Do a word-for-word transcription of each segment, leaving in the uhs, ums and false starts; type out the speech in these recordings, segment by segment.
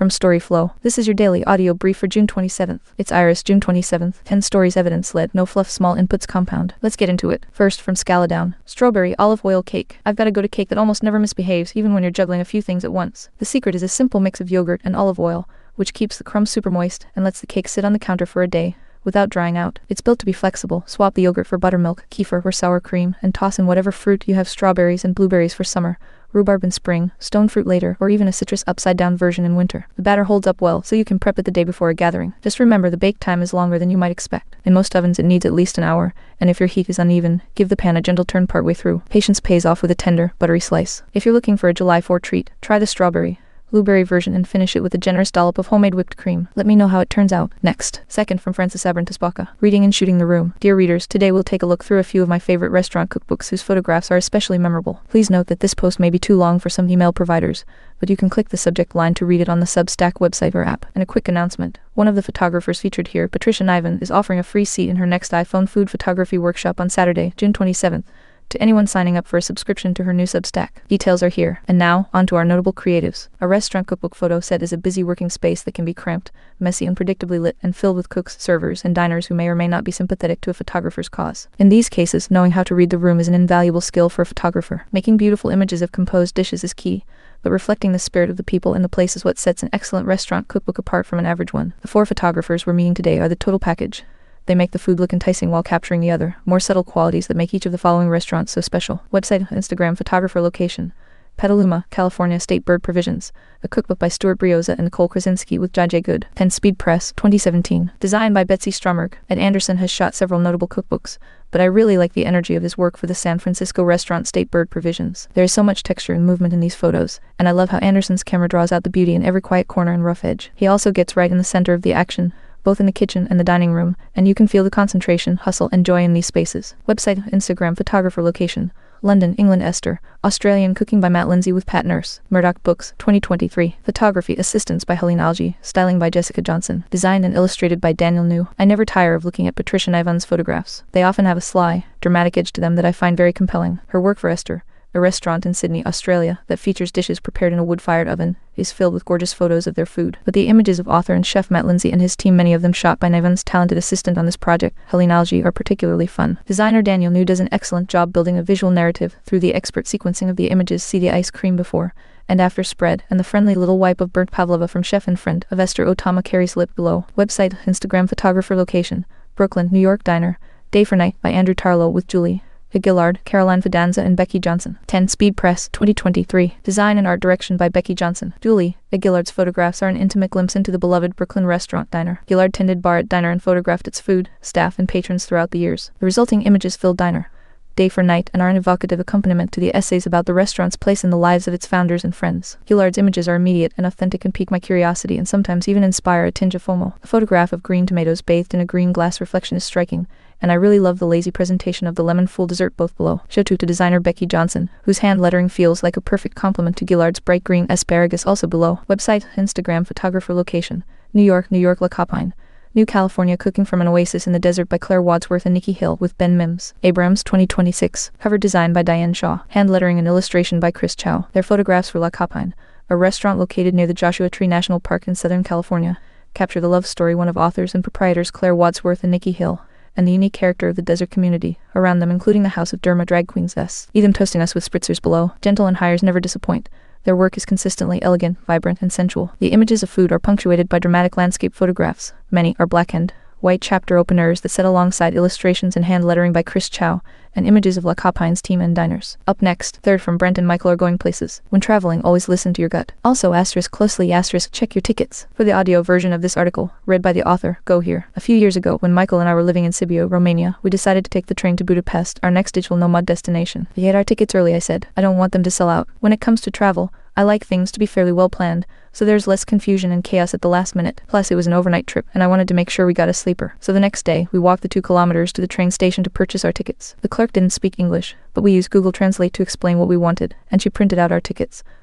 from Storyflow. This is your daily audio brief for June twenty-seventh. It's Iris, June twenty-seventh. ten stories evidence-led, no fluff, small inputs compound. Let's get into it. First, from Scaladown. Strawberry olive oil cake. I've got a go-to cake that almost never misbehaves, even when you're juggling a few things at once. The secret is a simple mix of yogurt and olive oil, which keeps the crumbs super moist and lets the cake sit on the counter for a day without drying out. It's built to be flexible. Swap the yogurt for buttermilk, kefir, or sour cream, and toss in whatever fruit you have: strawberries and blueberries for summer, rhubarb in spring, stone fruit later, or even a citrus upside-down version in winter. The batter holds up well, so you can prep it the day before a gathering. Just remember, the bake time is longer than you might expect. In most ovens it needs at least an hour, and if your heat is uneven, give the pan a gentle turn partway through. Patience pays off with a tender, buttery slice. If you're looking for a July fourth treat, try the strawberry blueberry version and finish it with a generous dollop of homemade whipped cream. Let me know how it turns out. Next, second, from Francis Abrantes-Baca. Reading and Shooting the Room. Dear readers, today we'll take a look through a few of my favorite restaurant cookbooks whose photographs are especially memorable. Please note that this post may be too long for some email providers, but you can click the subject line to read it on the Substack website or app. And a quick announcement. One of the photographers featured here, Patricia Niven, is offering a free seat in her next iPhone food photography workshop on Saturday, June twenty-seventh. To anyone signing up for a subscription to her new Substack. Details are here. And now, on to our notable creatives. A restaurant cookbook photo set is a busy working space that can be cramped, messy, unpredictably lit, and filled with cooks, servers, and diners who may or may not be sympathetic to a photographer's cause. In these cases, knowing how to read the room is an invaluable skill for a photographer. Making beautiful images of composed dishes is key, but reflecting the spirit of the people and the place is what sets an excellent restaurant cookbook apart from an average one. The four photographers we're meeting today are the total package. They make the food look enticing while capturing the other, more subtle qualities that make each of the following restaurants so special. Website, Instagram, photographer, location. Petaluma, California State Bird Provisions. A cookbook by Stuart Brioza and Nicole Krasinski with J J Good. ten Speed Press, twenty seventeen. Designed by Betsy Stromberg. Ed Anderson has shot several notable cookbooks, but I really like the energy of his work for the San Francisco restaurant State Bird Provisions. There is so much texture and movement in these photos, and I love how Anderson's camera draws out the beauty in every quiet corner and rough edge. He also gets right in the center of the action, both in the kitchen and the dining room, and you can feel the concentration, hustle, and joy in these spaces. Website, Instagram, photographer, location. London, England. Esther. Australian Cooking by Matt Lindsay with Pat Nurse. Murdoch Books, twenty twenty-three. Photography assistance by Helene Algie. Styling by Jessica Johnson. Designed and illustrated by Daniel New. I never tire of looking at Patricia Niven's photographs. They often have a sly, dramatic edge to them that I find very compelling. Her work for Esther, a restaurant in Sydney, Australia, that features dishes prepared in a wood-fired oven, is filled with gorgeous photos of their food. But the images of author and chef Matt Lindsay and his team, many of them shot by Niven's talented assistant on this project, Helene Algie, are particularly fun. Designer Daniel New does an excellent job building a visual narrative through the expert sequencing of the images. See the ice cream before and after spread, and the friendly little wipe of burnt pavlova from chef and friend of Esther Otama carries lip below. Website, Instagram, photographer, location. Brooklyn, New York. Diner. Day for Night by Andrew Tarlow with Julie Gillard, Caroline Fidanza, and Becky Johnson. ten Speed Press, twenty twenty-three. Design and art direction by Becky Johnson. Julie Gillard's photographs are an intimate glimpse into the beloved Brooklyn restaurant Diner. Gillard tended bar at Diner and photographed its food, staff, and patrons throughout the years. The resulting images fill Diner, Day for Night, and are an evocative accompaniment to the essays about the restaurant's place in the lives of its founders and friends. Gillard's images are immediate and authentic and pique my curiosity and sometimes even inspire a tinge of FOMO. The photograph of green tomatoes bathed in a green glass reflection is striking, and I really love the lazy presentation of the lemon full dessert both below. Shout out to designer Becky Johnson, whose hand lettering feels like a perfect complement to Gillard's bright green asparagus, also below. Website, Instagram, photographer, location. New York, New York. La Capine, New California. Cooking from an Oasis in the Desert by Claire Wadsworth and Nikki Hill with Ben Mims. Abrams, twenty twenty-six. Cover design by Diane Shaw. Hand lettering and illustration by Chris Chow. Their photographs for La Capine, a restaurant located near the Joshua Tree National Park in Southern California, capture the love story one of authors and proprietors Claire Wadsworth and Nikki Hill, and the unique character of the desert community around them, including the House of Derma drag queens S. See them toasting us with spritzers below. Gentle and hires never disappoint. Their work is consistently elegant, vibrant, and sensual. The images of food are punctuated by dramatic landscape photographs. Many are black and white chapter openers that set alongside illustrations and hand lettering by Chris Chow, and images of La Capine's team and diners. Up next, third, from Brent and Michael are going places. When traveling, always listen to your gut. Also, asterisk closely, asterisk check your tickets. For the audio version of this article, read by the author, go here. A few years ago, when Michael and I were living in Sibiu, Romania, we decided to take the train to Budapest, our next digital nomad destination. We had our tickets early, I said. I don't want them to sell out. When it comes to travel, I like things to be fairly well planned, so there's less confusion and chaos at the last minute. Plus, it was an overnight trip, and I wanted to make sure we got a sleeper. So the next day, we walked the two kilometers to the train station to purchase our tickets. The clerk didn't speak English, but we used Google Translate to explain what we wanted, and she printed out our tickets.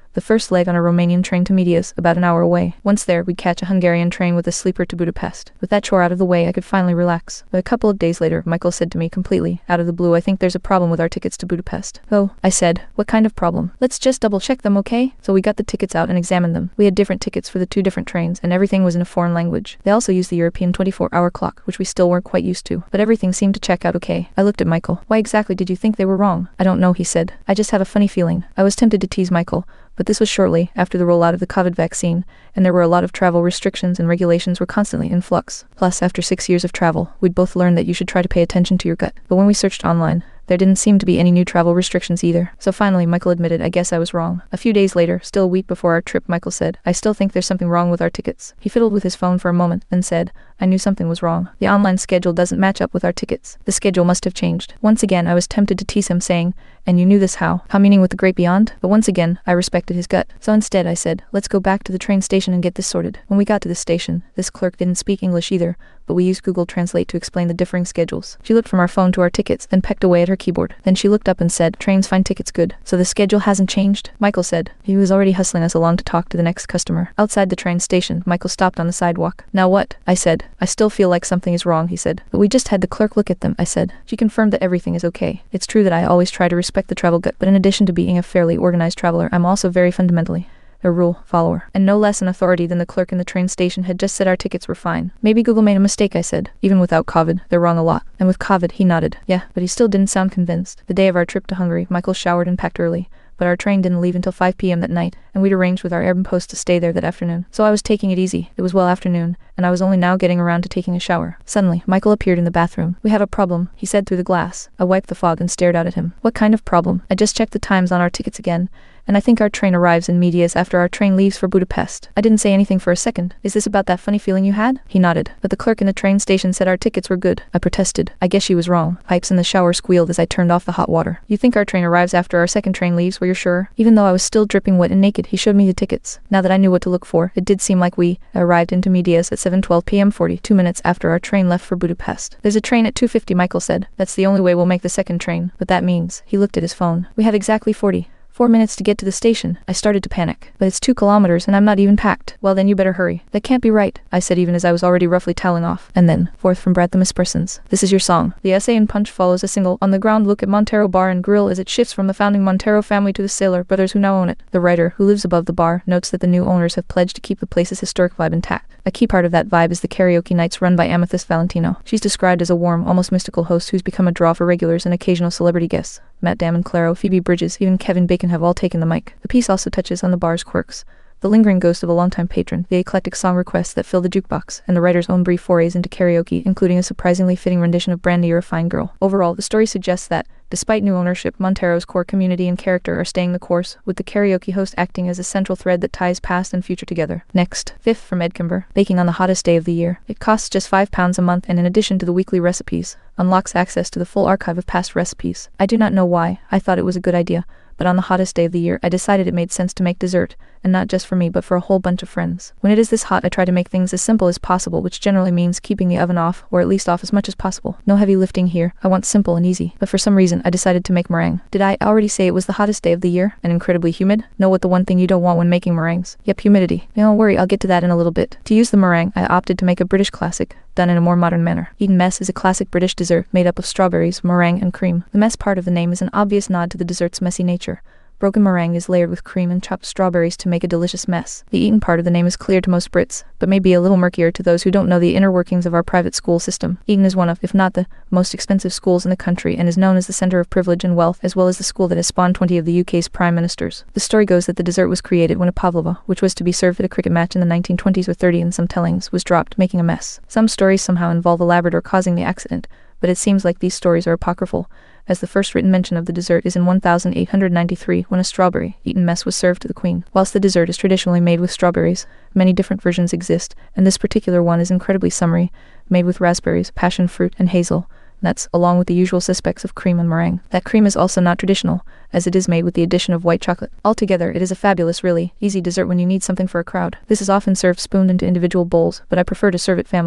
The first leg on a Romanian train to Medias, about an hour away. Once there, we'd catch a Hungarian train with a sleeper to Budapest. With that chore out of the way, I could finally relax. But a couple of days later, Michael said to me completely, out of the blue, I think there's a problem with our tickets to Budapest. Oh, I said, what kind of problem? Let's just double check them, okay? So we got the tickets out and examined them. We had different tickets for the two different trains, and everything was in a foreign language. They also used the European twenty-four hour clock, which we still weren't quite used to. But everything seemed to check out okay. I looked at Michael. Why exactly did you think they were wrong? I don't know, he said. I just have a funny feeling. I was tempted to tease Michael, but this was shortly after the rollout of the COVID vaccine, and there were a lot of travel restrictions and regulations were constantly in flux. Plus, after six years of travel, we'd both learned that you should try to pay attention to your gut. But when we searched online, there didn't seem to be any new travel restrictions either. So finally, Michael admitted, I guess I was wrong. A few days later, still a week before our trip, Michael said, I still think there's something wrong with our tickets. He fiddled with his phone for a moment, then said, I knew something was wrong. The online schedule doesn't match up with our tickets. The schedule must have changed. Once again, I was tempted to tease him, saying, and you knew this how? How, meaning with the great beyond? But once again, I respected his gut. So instead, I said, let's go back to the train station and get this sorted. When we got to the station, this clerk didn't speak English either, but we used Google Translate to explain the differing schedules. She looked from our phone to our tickets, then pecked away at her keyboard. Then she looked up and said, trains find tickets good. So the schedule hasn't changed? Michael said. He was already hustling us along to talk to the next customer. Outside the train station, Michael stopped on the sidewalk. Now what? I said. I still feel like something is wrong, he said. But we just had the clerk look at them, I said. She confirmed that everything is okay. It's true that I always try to respect the travel gut, but in addition to being a fairly organized traveler, I'm also very fundamentally a rule follower, and no less an authority than the clerk in the train station had just said our tickets were fine. Maybe Google made a mistake, I said. Even without COVID, they're wrong a lot. And with COVID, he nodded. Yeah, but he still didn't sound convinced. The day of our trip to Hungary, Michael showered and packed early, but our train didn't leave until five p m that night, and we'd arranged with our airman post to stay there that afternoon. So I was taking it easy. It was well afternoon, and I was only now getting around to taking a shower. Suddenly, Michael appeared in the bathroom. We have a problem, he said through the glass. I wiped the fog and stared out at him. What kind of problem? I just checked the times on our tickets again, and I think our train arrives in Medias after our train leaves for Budapest. I didn't say anything for a second. Is this about that funny feeling you had? He nodded. But the clerk in the train station said our tickets were good. I protested. I guess she was wrong. Pipes in the shower squealed as I turned off the hot water. You think our train arrives after our second train leaves, were you sure? Even though I was still dripping wet and naked, he showed me the tickets. Now that I knew what to look for, it did seem like we arrived into Medias at seven twelve p m forty-two minutes after our train left for Budapest. There's a train at two fifty, Michael said. That's the only way we'll make the second train. But that means, he looked at his phone, we have exactly forty. Four minutes to get to the station. I started to panic. But it's two kilometers and I'm not even packed. Well then you better hurry. That can't be right, I said even as I was already roughly toweling off. And then, forth from Brad the Miss Persons. This is your song. The essay in Punch follows a single, On the Ground Look at Montero Bar and Grill as it shifts from the founding Montero family to the Sailor brothers who now own it. The writer, who lives above the bar, notes that the new owners have pledged to keep the place's historic vibe intact. A key part of that vibe is the karaoke nights run by Amethyst Valentino. She's described as a warm, almost mystical host who's become a draw for regulars and occasional celebrity guests. Matt Damon, Claro, Phoebe Bridges, even Kevin Bacon have all taken the mic. The piece also touches on the bar's quirks, the lingering ghost of a longtime patron, the eclectic song requests that fill the jukebox, and the writer's own brief forays into karaoke, including a surprisingly fitting rendition of Brandy, You're a Fine Girl. Overall, the story suggests that, despite new ownership, Montero's core community and character are staying the course, with the karaoke host acting as a central thread that ties past and future together. Next, Fifth from Ed Kimber, baking on the hottest day of the year. It costs just five pounds a month and in addition to the weekly recipes, unlocks access to the full archive of past recipes. I do not know why, I thought it was a good idea, but on the hottest day of the year, I decided it made sense to make dessert, and not just for me but for a whole bunch of friends. When it is this hot, I try to make things as simple as possible, which generally means keeping the oven off, or at least off as much as possible. No heavy lifting here, I want simple and easy. But for some reason, I decided to make meringue. Did I already say it was the hottest day of the year, and incredibly humid? Know what the one thing you don't want when making meringues? Yep, humidity. Don't worry, I'll get to that in a little bit. To use the meringue, I opted to make a British classic, done in a more modern manner. Eton Mess is a classic British dessert made up of strawberries, meringue, and cream. The mess part of the name is an obvious nod to the dessert's messy nature. Broken meringue is layered with cream and chopped strawberries to make a delicious mess. The Eton part of the name is clear to most Brits, but may be a little murkier to those who don't know the inner workings of our private school system. Eton is one of, if not the, most expensive schools in the country and is known as the centre of privilege and wealth, as well as the school that has spawned twenty of the U K's prime ministers. The story goes that the dessert was created when a pavlova, which was to be served at a cricket match in the nineteen twenties or thirties in some tellings, was dropped, making a mess. Some stories somehow involve a Labrador causing the accident, but it seems like these stories are apocryphal, as the first written mention of the dessert is in one thousand eight hundred ninety-three when a strawberry Eton mess was served to the Queen. Whilst the dessert is traditionally made with strawberries, many different versions exist, and this particular one is incredibly summery, made with raspberries, passion fruit, and hazel nuts, along with the usual suspects of cream and meringue. That cream is also not traditional, as it is made with the addition of white chocolate. Altogether, it is a fabulous, really easy dessert when you need something for a crowd. This is often served spooned into individual bowls, but I prefer to serve it family.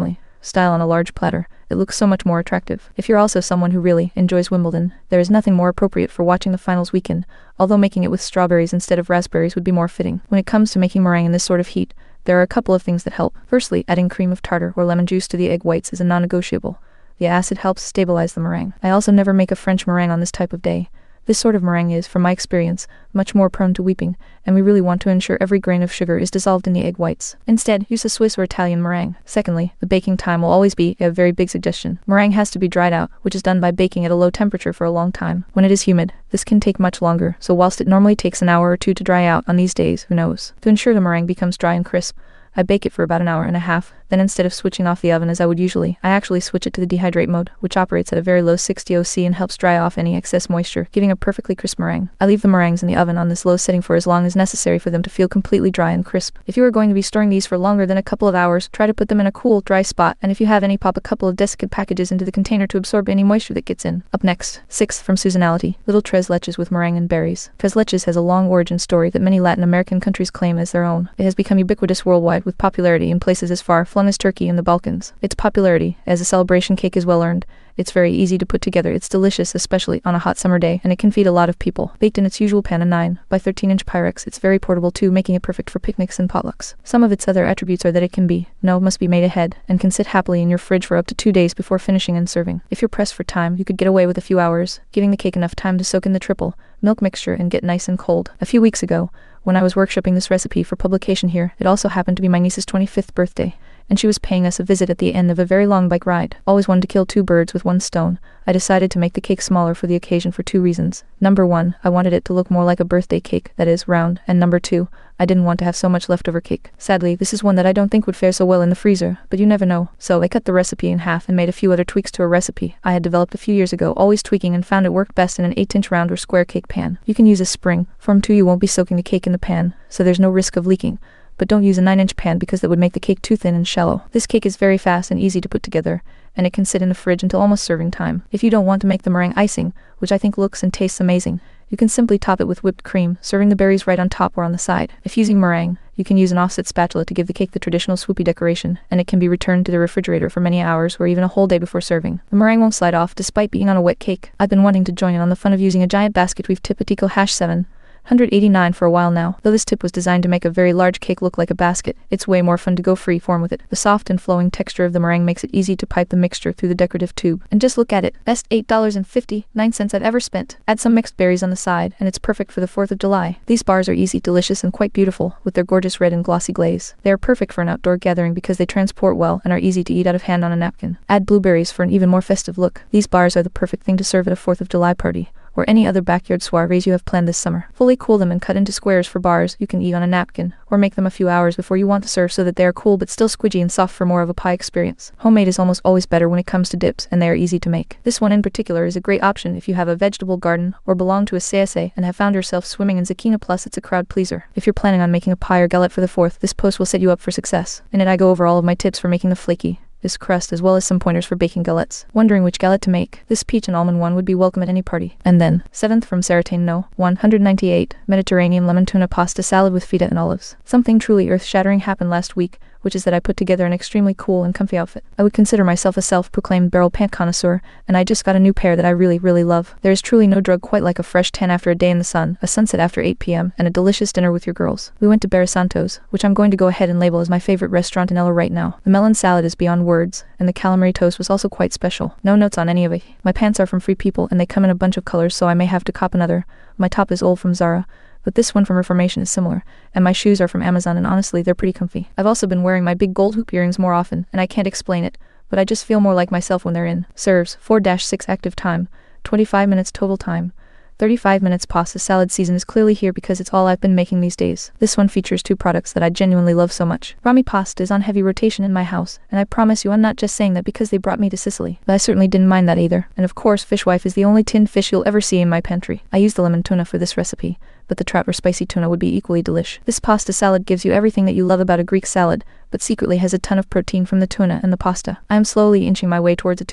style on a large platter. It looks so much more attractive. If you're also someone who really enjoys Wimbledon, there is nothing more appropriate for watching the finals weekend, although making it with strawberries instead of raspberries would be more fitting. When it comes to making meringue in this sort of heat, there are a couple of things that help. Firstly, adding cream of tartar or lemon juice to the egg whites is a non-negotiable. The acid helps stabilize the meringue. I also never make a French meringue on this type of day. This sort of meringue is, from my experience, much more prone to weeping, and we really want to ensure every grain of sugar is dissolved in the egg whites. Instead, use a Swiss or Italian meringue. Secondly, the baking time will always be a very big suggestion. Meringue has to be dried out, which is done by baking at a low temperature for a long time. When it is humid, this can take much longer, so whilst it normally takes an hour or two to dry out, on these days, who knows? To ensure the meringue becomes dry and crisp, I bake it for about an hour and a half, then instead of switching off the oven as I would usually, I actually switch it to the dehydrate mode, which operates at a very low sixty degrees Celsius and helps dry off any excess moisture, giving a perfectly crisp meringue. I leave the meringues in the oven on this low setting for as long as necessary for them to feel completely dry and crisp. If you are going to be storing these for longer than a couple of hours, try to put them in a cool, dry spot, and if you have any, pop a couple of desiccant packages into the container to absorb any moisture that gets in. Up next, sixth from Seasonality, little tres leches with meringue and berries. Tres leches has a long origin story that many Latin American countries claim as their own. It has become ubiquitous worldwide with popularity in places as far flung as Turkey and the Balkans. Its popularity as a celebration cake is well earned. It's very easy to put together, it's delicious especially on a hot summer day, and it can feed a lot of people. Baked in its usual pan of nine by thirteen inch Pyrex, it's very portable too, making it perfect for picnics and potlucks. Some of its other attributes are that it can be, no, must be made ahead, and can sit happily in your fridge for up to two days before finishing and serving. If you're pressed for time, you could get away with a few hours, giving the cake enough time to soak in the triple milk mixture and get nice and cold. A few weeks ago, when I was workshopping this recipe for publication here, it also happened to be my niece's twenty-fifth birthday, and she was paying us a visit at the end of a very long bike ride. Always wanted to kill two birds with one stone. I decided to make the cake smaller for the occasion for two reasons. Number one, I wanted it to look more like a birthday cake, that is, round, and number two, I didn't want to have so much leftover cake. Sadly, this is one that I don't think would fare so well in the freezer, but you never know. So I cut the recipe in half and made a few other tweaks to a recipe I had developed a few years ago, always tweaking, and found it worked best in an eight inch round or square cake pan. You can use a spring form too, you won't be soaking the cake in the pan, so there's no risk of leaking. But don't use a nine inch pan because that would make the cake too thin and shallow. This cake is very fast and easy to put together, and it can sit in the fridge until almost serving time. If you don't want to make the meringue icing, which I think looks and tastes amazing, you can simply top it with whipped cream, serving the berries right on top or on the side. If using meringue, you can use an offset spatula to give the cake the traditional swoopy decoration, and it can be returned to the refrigerator for many hours or even a whole day before serving. The meringue won't slide off despite being on a wet cake. I've been wanting to join in on the fun of using a giant basket weave tip Atico hash seven eighty-nine for a while now. Though this tip was designed to make a very large cake look like a basket, it's way more fun to go free form with it. The soft and flowing texture of the meringue makes it easy to pipe the mixture through the decorative tube. And just look at it, best eight dollars and fifty-nine cents I've ever spent. Add some mixed berries on the side, and it's perfect for the fourth of July. These bars are easy, delicious, and quite beautiful, with their gorgeous red and glossy glaze. They are perfect for an outdoor gathering because they transport well and are easy to eat out of hand on a napkin. Add blueberries for an even more festive look. These bars are the perfect thing to serve at a fourth of July party, or any other backyard soirees you have planned this summer. Fully cool them and cut into squares for bars you can eat on a napkin, or make them a few hours before you want to serve so that they are cool but still squidgy and soft for more of a pie experience. Homemade is almost always better when it comes to dips, and they are easy to make. This one in particular is a great option if you have a vegetable garden or belong to a C S A and have found yourself swimming in zucchini, plus it's a crowd pleaser. If you're planning on making a pie or galette for the fourth, this post will set you up for success. In it I go over all of my tips for making the flaky this crust, as well as some pointers for baking galettes. Wondering which galette to make? This peach and almond one would be welcome at any party. And then, seventh from Sarratane No. one ninety-eight, Mediterranean lemon tuna pasta salad with feta and olives. Something truly earth-shattering happened last week, which is that I put together an extremely cool and comfy outfit. I would consider myself a self-proclaimed barrel pant connoisseur, and I just got a new pair that I really, really love. There is truly no drug quite like a fresh tan after a day in the sun, a sunset after eight p m, and a delicious dinner with your girls. We went to Barra Santos, which I'm going to go ahead and label as my favorite restaurant in Ella right now. The melon salad is beyond words, and the calamari toast was also quite special. No notes on any of it. My pants are from Free People, and they come in a bunch of colors, so I may have to cop another. My top is old from Zara, but this one from Reformation is similar, and my shoes are from Amazon, and honestly they're pretty comfy. I've also been wearing my big gold hoop earrings more often, and I can't explain it, but I just feel more like myself when they're in. Serves four to six active time, twenty-five minutes total time, thirty-five minutes. Pasta salad season is clearly here because it's all I've been making these days. This one features two products that I genuinely love so much. Rami pasta is on heavy rotation in my house, and I promise you I'm not just saying that because they brought me to Sicily, but I certainly didn't mind that either. And of course, Fishwife is the only tinned fish you'll ever see in my pantry. I used the lemon tuna for this recipe, but the trout or spicy tuna would be equally delish. This pasta salad gives you everything that you love about a Greek salad, but secretly has a ton of protein from the tuna and the pasta. I am slowly inching my way towards a two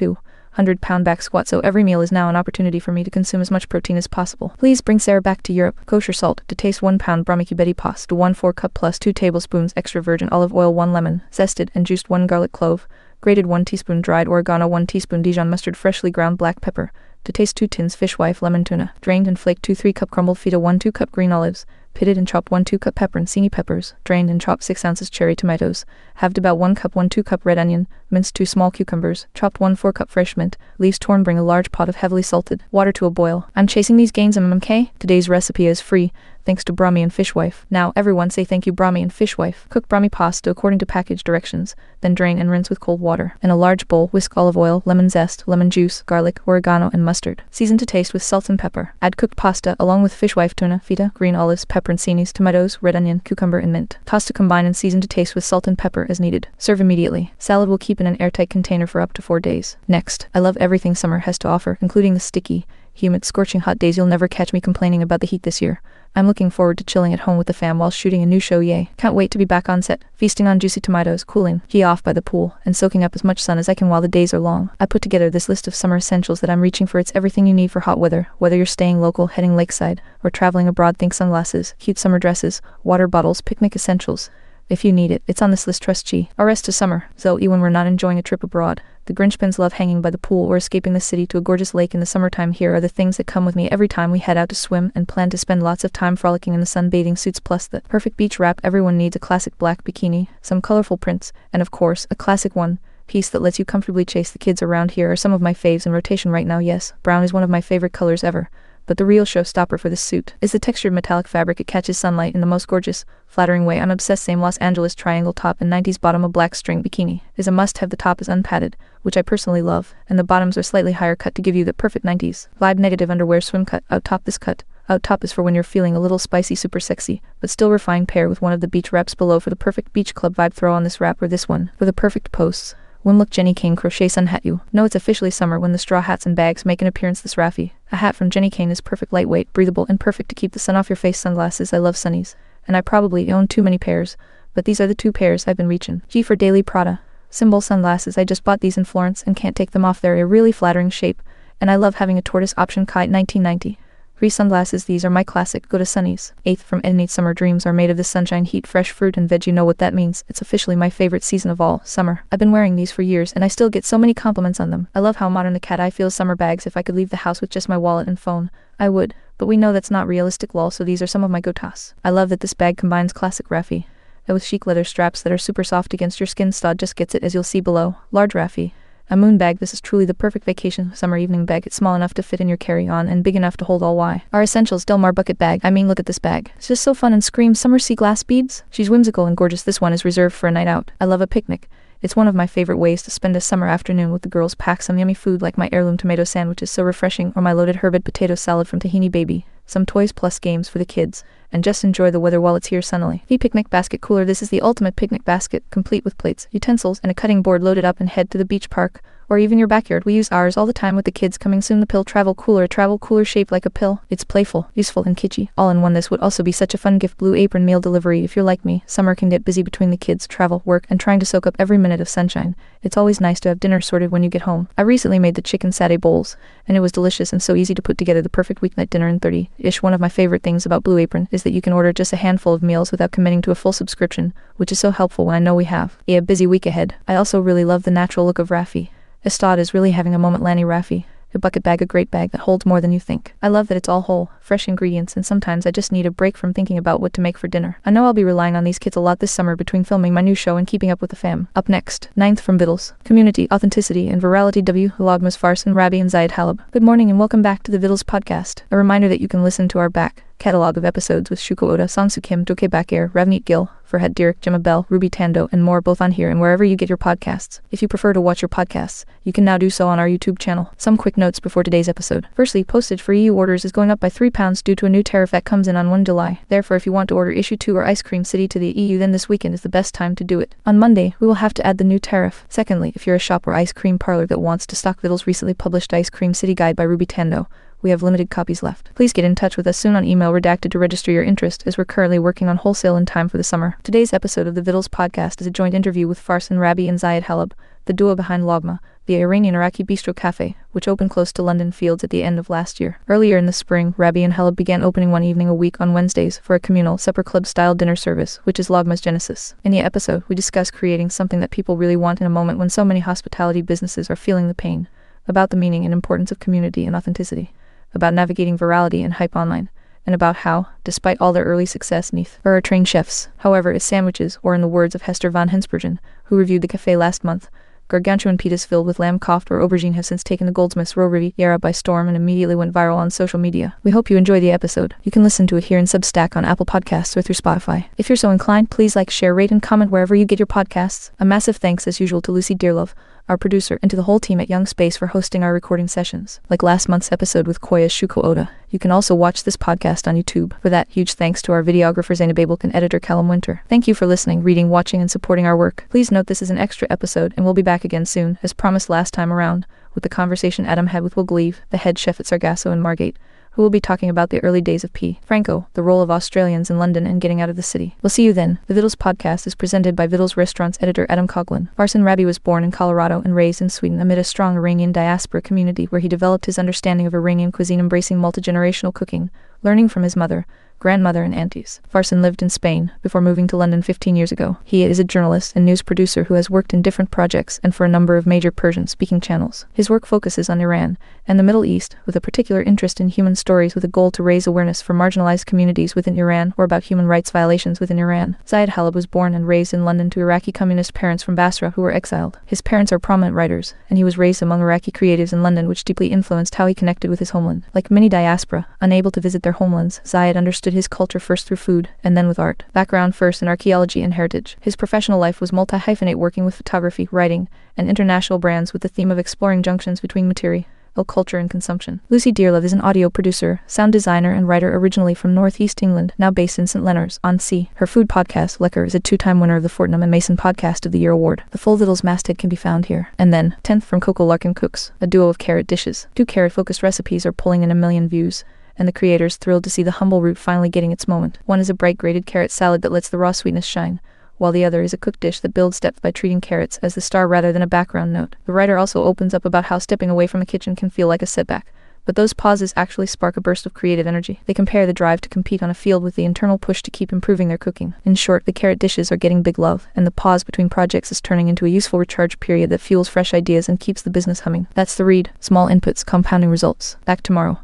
hundred pound back squat, so every meal is now an opportunity for me to consume as much protein as possible. Please bring Sarah back to Europe. Kosher salt to taste one pound brahmi kubeti pasta, one four cup plus two tablespoons extra virgin olive oil, one lemon, zested and juiced one garlic clove, grated one teaspoon dried oregano, one teaspoon Dijon mustard, freshly ground black pepper. To taste two tins fishwife lemon tuna, drained and flaked two three cup crumbled feta, one two cup green olives, pitted and chopped one two cup pepperoncini peppers, drained and chopped six ounces cherry tomatoes, halved about one cup one two cup red onion, minced two small cucumbers, chopped one four cup fresh mint, leaves torn. Bring a large pot of heavily salted water to a boil. I'm chasing these gains, M M K. Today's recipe is free, thanks to Brahmi and Fishwife. Now everyone say thank you, Brahmi and Fishwife. Cook Brahmi pasta according to package directions, then drain and rinse with cold water. In a large bowl, whisk olive oil, lemon zest, lemon juice, garlic, oregano, and mustard. Season to taste with salt and pepper. Add cooked pasta along with Fishwife tuna, feta, green olives, pepperoncinis, tomatoes, red onion, cucumber, and mint. Toss to combine and season to taste with salt and pepper as needed. Serve immediately. Salad will keep in an airtight container for up to four days. Next, I love everything summer has to offer, including the sticky, humid, scorching hot days. You'll never catch me complaining about the heat this year. I'm looking forward to chilling at home with the fam while shooting a new show, yay. Can't wait to be back on set, feasting on juicy tomatoes, cooling, he off by the pool, and soaking up as much sun as I can while the days are long. I put together this list of summer essentials that I'm reaching for. It's everything you need for hot weather, whether you're staying local, heading lakeside, or traveling abroad. Think sunglasses, cute summer dresses, water bottles, picnic essentials. If you need it, it's on this list. Trust G. Our rest of summer, Zoe, when we're not enjoying a trip abroad. The Grinchpins love hanging by the pool or escaping the city to a gorgeous lake in the summertime. Here are the things that come with me every time we head out to swim and plan to spend lots of time frolicking in the sun. Bathing suits plus the perfect beach wrap. Everyone needs a classic black bikini, some colorful prints, and of course, a classic one piece that lets you comfortably chase the kids around. Here are some of my faves in rotation right now. Yes, brown is one of my favorite colors ever. But the real showstopper for this suit is the textured metallic fabric. It catches sunlight in the most gorgeous, flattering way. I'm obsessed. Same Los Angeles triangle top and nineties bottom. A black string bikini is a must-have. The top is unpadded, which I personally love, and the bottoms are slightly higher cut to give you the perfect nineties vibe. Negative underwear swim cut. Out top. This cut out top is for when you're feeling a little spicy, super sexy, but still refined. Pair with one of the beach wraps below for the perfect beach club vibe. Throw on this wrap or this one for the perfect posts. Wimlook Jenny Kane crochet sun hat. You know it's officially summer when the straw hats and bags make an appearance. This Raffi, a hat from Jenny Kane, is perfect, lightweight, breathable, and perfect to keep the sun off your face. Sunglasses. I love sunnies, and I probably own too many pairs, but these are the two pairs I've been reaching. G for Daily Prada. Symbol sunglasses. I just bought these in Florence and can't take them off. They're a really flattering shape, and I love having a tortoise option. Kite nineteen ninety. Free sunglasses. These are my classic go to sunnies. Eighth from Ednate. Summer dreams are made of the sunshine, heat, fresh fruit, and veg. You know what that means. It's officially my favorite season of all, summer. I've been wearing these for years, and I still get so many compliments on them. I love how modern the cat eye feels. Summer bags. If I could leave the house with just my wallet and phone, I would, but we know that's not realistic, lol, so these are some of my go-tos. I love that this bag combines classic Raffi with chic leather straps that are super soft against your skin. Stod just gets it, as you'll see below. Large Raffi. A moon bag. This is truly the perfect vacation summer evening bag. It's small enough to fit in your carry-on and big enough to hold all Y. Our essentials. Del Mar bucket bag. I mean, look at this bag. It's just so fun and screams summer. Sea glass beads. She's whimsical and gorgeous. This one is reserved for a night out. I love a picnic. It's one of my favorite ways to spend a summer afternoon with the girls. Pack some yummy food like my heirloom tomato sandwich is so refreshing, or my loaded herbed potato salad from Tahini Baby. Some toys plus games for the kids, and just enjoy the weather while it's here sunnily. The picnic basket cooler. This is the ultimate picnic basket, complete with plates, utensils, and a cutting board. Load it up and head to the beach, park, or even your backyard. We use ours all the time with the kids. Coming soon, the pill travel cooler. A travel cooler shaped like a pill. It's playful, useful, and kitschy, all in one. This would also be such a fun gift. Blue Apron meal delivery. If you're like me, summer can get busy between the kids, travel, work, and trying to soak up every minute of sunshine. It's always nice to have dinner sorted when you get home. I recently made the chicken satay bowls, and it was delicious and so easy to put together. The perfect weeknight dinner in thirty-ish. One of my favorite things about Blue Apron is that you can order just a handful of meals without committing to a full subscription, which is so helpful when I know we have a busy week ahead. I also really love the natural look of Raffi. Estad is really having a moment. Lanny Raffi. A bucket bag, a great bag that holds more than you think. I love that it's all whole, fresh ingredients, and sometimes I just need a break from thinking about what to make for dinner. I know I'll be relying on these kits a lot this summer between filming my new show and keeping up with the fam. Up next, ninth from Vittles. Community, authenticity, and virality. W. Logmas Farson, Rabbi, and Zayed Halab. Good morning and welcome back to the Vittles podcast. A reminder that you can listen to our back catalog of episodes with Shuko Oda, Songsu Kim, Doke Bakir, Ravneet Gill, Farhad Dirk, Gemma Bell, Ruby Tando, and more, both on here and wherever you get your podcasts. If you prefer to watch your podcasts, you can now do so on our YouTube channel. Some quick notes before today's episode. Firstly, postage for E U orders is going up by three pounds due to a new tariff that comes in on the first of July. Therefore, if you want to order Issue two or Ice Cream City to the E U, then this weekend is the best time to do it. On Monday, we will have to add the new tariff. Secondly, if you're a shop or ice cream parlor that wants to stock Vittles' recently published Ice Cream City Guide by Ruby Tando, We have limited copies left. Please get in touch with us soon on email redacted to register your interest, as we're currently working on wholesale in time for the summer. Today's episode of the Vittles podcast is a joint interview with Farsan Rabi and Zayed Halab, the duo behind Logma, the Iranian-Iraqi bistro cafe, which opened close to London Fields at the end of last year. Earlier in the spring, Rabi and Halab began opening one evening a week on Wednesdays for a communal, supper club-style dinner service, which is Logma's genesis. In the episode, we discuss creating something that people really want in a moment when so many hospitality businesses are feeling the pain, about the meaning and importance of community and authenticity, about navigating virality and hype online, and about how, despite all their early success, neith are trained chefs. However, its sandwiches, or in the words of Hester van Hensbergen, who reviewed the cafe last month, gargantuan pitas filled with lamb koft or aubergine have since taken the Goldsmiths Row Riviera by storm and immediately went viral on social media. We hope you enjoy the episode. You can listen to it here in Substack on Apple Podcasts or through Spotify. If you're so inclined, please like, share, rate, and comment wherever you get your podcasts. A massive thanks, as usual, to Lucy Dearlove, our producer, and to the whole team at Young Space for hosting our recording sessions. Like last month's episode with Koya Shuko Oda, you can also watch this podcast on YouTube. For that, huge thanks to our videographer Zainab Abelk and editor Callum Winter. Thank you for listening, reading, watching, and supporting our work. Please note this is an extra episode, and we'll be back again soon, as promised last time around, with the conversation Adam had with Will Gleave, the head chef at Sargasso and Margate, who will be talking about the early days of P. Franco, the role of Australians in London and getting out of the city. We'll see you then. The Vittles podcast is presented by Vittles Restaurants editor Adam Coughlin. Farsan Rabi was born in Colorado and raised in Sweden amid a strong Iranian diaspora community where he developed his understanding of Iranian cuisine, embracing multi-generational cooking, learning from his mother, grandmother, and aunties. Farsan lived in Spain before moving to London fifteen years ago. He is a journalist and news producer who has worked in different projects and for a number of major Persian-speaking channels. His work focuses on Iran and the Middle East, with a particular interest in human stories with a goal to raise awareness for marginalized communities within Iran or about human rights violations within Iran. Zayed Halab was born and raised in London to Iraqi communist parents from Basra who were exiled. His parents are prominent writers, and he was raised among Iraqi creatives in London, which deeply influenced how he connected with his homeland. Like many diaspora, unable to visit their homelands, Zayed understood his culture first through food, and then with art. Background first in archaeology and heritage. His professional life was multi-hyphenate, working with photography, writing, and international brands with the theme of exploring junctions between material, culture, and consumption. Lucy Dearlove is an audio producer, sound designer, and writer originally from Northeast England, now based in Saint Leonards on Sea. Her food podcast, Lecker, is a two-time winner of the Fortnum and Mason Podcast of the Year award. The full Vittles masthead can be found here. And then, tenth from Coco Larkin Cooks, a duo of carrot dishes. Two carrot-focused recipes are pulling in a million views, and the creators thrilled to see the humble root finally getting its moment. One is a bright grated carrot salad that lets the raw sweetness shine, while the other is a cooked dish that builds depth by treating carrots as the star rather than a background note. The writer also opens up about how stepping away from a kitchen can feel like a setback, but those pauses actually spark a burst of creative energy. They compare the drive to compete on a field with the internal push to keep improving their cooking. In short, the carrot dishes are getting big love, and the pause between projects is turning into a useful recharge period that fuels fresh ideas and keeps the business humming. That's the read. Small inputs, compounding results. Back tomorrow.